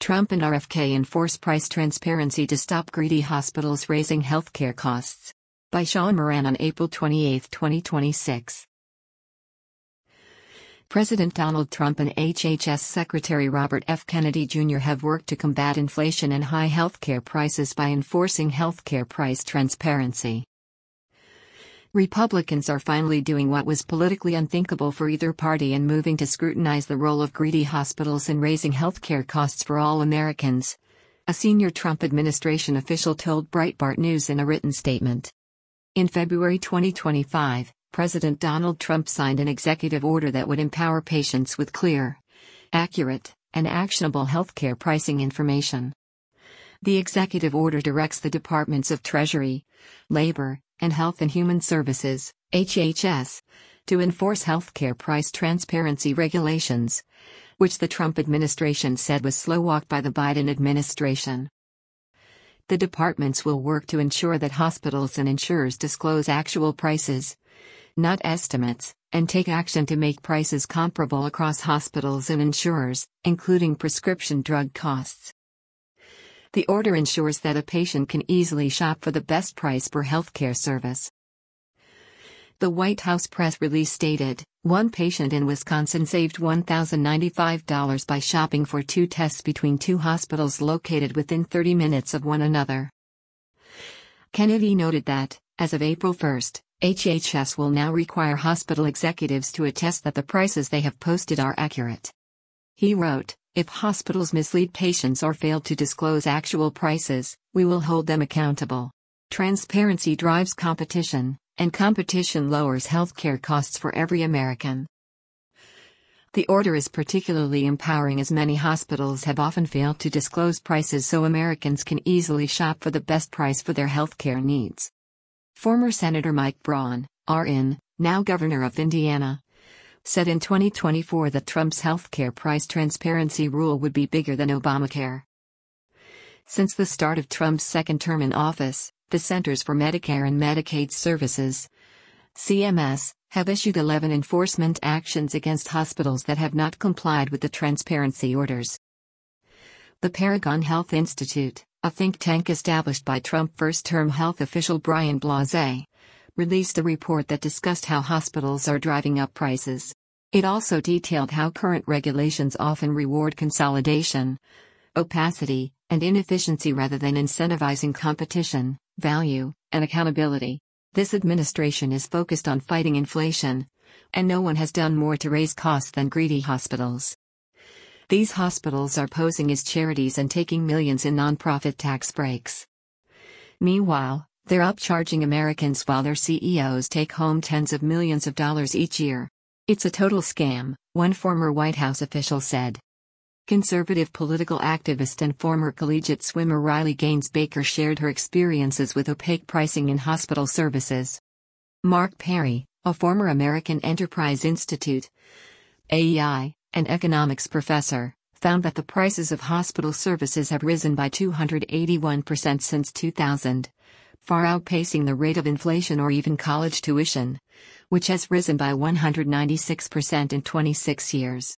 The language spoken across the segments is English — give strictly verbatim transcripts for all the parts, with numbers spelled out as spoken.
Trump and R F K enforce price transparency to stop greedy hospitals raising healthcare costs. By Sean Moran on April twenty-eighth, twenty twenty-six. President Donald Trump and H H S Secretary Robert F. Kennedy Junior have worked to combat inflation and high healthcare prices by enforcing healthcare price transparency. Republicans are finally doing what was politically unthinkable for either party and moving to scrutinize the role of greedy hospitals in raising healthcare costs for all Americans, a senior Trump administration official told Breitbart News in a written statement. In February twenty twenty-five, President Donald Trump signed an executive order that would empower patients with clear, accurate, and actionable healthcare pricing information. The executive order directs the Departments of Treasury, Labor, and Health and Human Services, H H S, to enforce healthcare price transparency regulations, which the Trump administration said was slow-walked by the Biden administration. The departments will work to ensure that hospitals and insurers disclose actual prices, not estimates, and take action to make prices comparable across hospitals and insurers, including prescription drug costs. The order ensures that a patient can easily shop for the best price per healthcare service. The White House press release stated, one patient in Wisconsin saved one thousand ninety-five dollars by shopping for two tests between two hospitals located within thirty minutes of one another. Kennedy noted that, as of April first, H H S will now require hospital executives to attest that the prices they have posted are accurate. He wrote, if hospitals mislead patients or fail to disclose actual prices, we will hold them accountable. Transparency drives competition, and competition lowers healthcare costs for every American. The order is particularly empowering as many hospitals have often failed to disclose prices so Americans can easily shop for the best price for their healthcare needs. Former Senator Mike Braun, R N, now governor of Indiana, said in twenty twenty-four that Trump's healthcare price transparency rule would be bigger than Obamacare. Since the start of Trump's second term in office, the Centers for Medicare and Medicaid Services, C M S, have issued eleven enforcement actions against hospitals that have not complied with the transparency orders. The Paragon Health Institute, a think tank established by Trump first-term health official Brian Blasey, released a report that discussed how hospitals are driving up prices. It also detailed how current regulations often reward consolidation, opacity, and inefficiency rather than incentivizing competition, value, and accountability. This administration is focused on fighting inflation, and no one has done more to raise costs than greedy hospitals. These hospitals are posing as charities and taking millions in nonprofit tax breaks. Meanwhile, they're upcharging Americans while their C E Os take home tens of millions of dollars each year. It's a total scam, one former White House official said. Conservative political activist and former collegiate swimmer Riley Gaines Baker shared her experiences with opaque pricing in hospital services. Mark Perry, a former American Enterprise Institute (A E I) and economics professor, found that the prices of hospital services have risen by two hundred eighty-one percent since two thousand. Far outpacing the rate of inflation or even college tuition, which has risen by one hundred ninety-six percent in twenty-six years.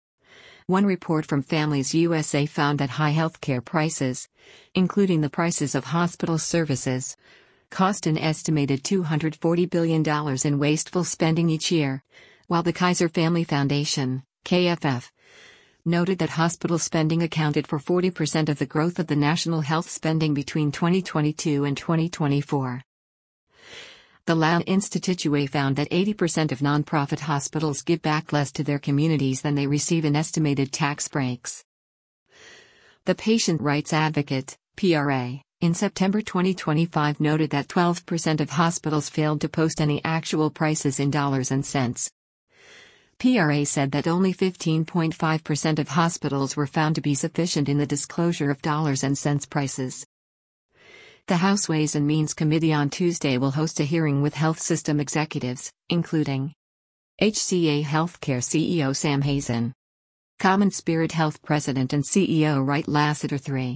One report from Families U S A found that high healthcare prices, including the prices of hospital services, cost an estimated two hundred forty billion dollars in wasteful spending each year, while the Kaiser Family Foundation, K F F, noted that hospital spending accounted for forty percent of the growth of the national health spending between twenty twenty-two and twenty twenty-four. The Lown Institute found that eighty percent of nonprofit hospitals give back less to their communities than they receive in estimated tax breaks. The Patient Rights Advocate, P R A, in September twenty twenty-five noted that twelve percent of hospitals failed to post any actual prices in dollars and cents. P R A said that only fifteen point five percent of hospitals were found to be sufficient in the disclosure of dollars and cents prices. The House Ways and Means Committee on Tuesday will host a hearing with health system executives, including H C A Healthcare C E O Sam Hazen, Common Spirit Health President and C E O Wright Lassiter the third,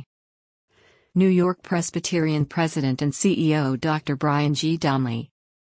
New York Presbyterian President and C E O Doctor Brian G. Donnelly,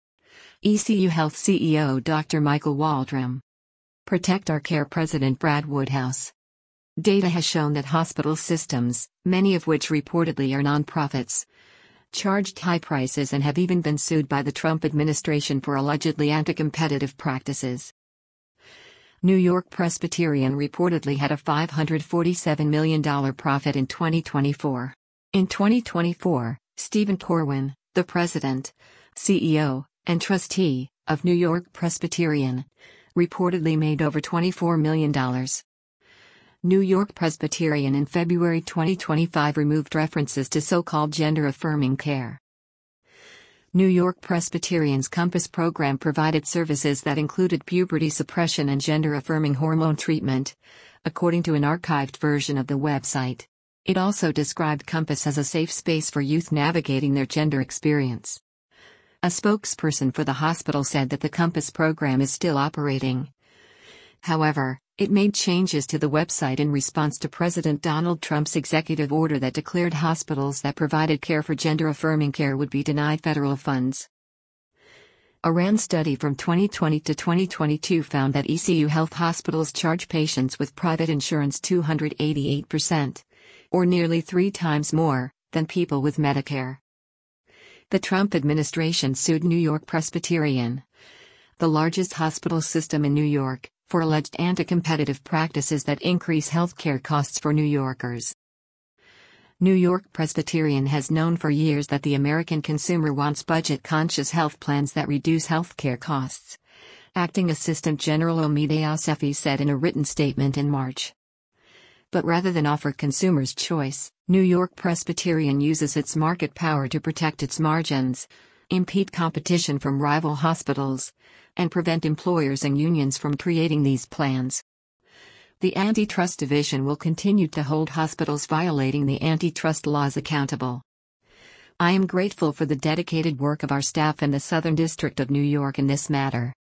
E C U Health C E O Doctor Michael Waldron, Protect Our Care President Brad Woodhouse. Data has shown that hospital systems, many of which reportedly are nonprofits, charged high prices and have even been sued by the Trump administration for allegedly anti-competitive practices. New York Presbyterian reportedly had a five hundred forty-seven million dollars profit in twenty twenty-four. In twenty twenty-four, Stephen Corwin, the president, C E O, and trustee of New York Presbyterian, reportedly made over twenty-four million dollars. New York Presbyterian in February twenty twenty-five removed references to so-called gender-affirming care. New York Presbyterian's Compass program provided services that included puberty suppression and gender-affirming hormone treatment, according to an archived version of the website. It also described Compass as a safe space for youth navigating their gender experience. A spokesperson for the hospital said that the Compass program is still operating. However, it made changes to the website in response to President Donald Trump's executive order that declared hospitals that provided care for gender-affirming care would be denied federal funds. A RAND study from twenty twenty to twenty twenty-two found that E C U Health hospitals charge patients with private insurance two hundred eighty-eight percent, or nearly three times more, than people with Medicare. The Trump administration sued New York Presbyterian, the largest hospital system in New York, for alleged anti-competitive practices that increase healthcare costs for New Yorkers. New York Presbyterian has known for years that the American consumer wants budget-conscious health plans that reduce healthcare costs. Acting Assistant General Omide Yosefi said in a written statement in March. But rather than offer consumers choice, New York Presbyterian uses its market power to protect its margins, impede competition from rival hospitals, and prevent employers and unions from creating these plans. The Antitrust Division will continue to hold hospitals violating the antitrust laws accountable. I am grateful for the dedicated work of our staff in the Southern District of New York in this matter.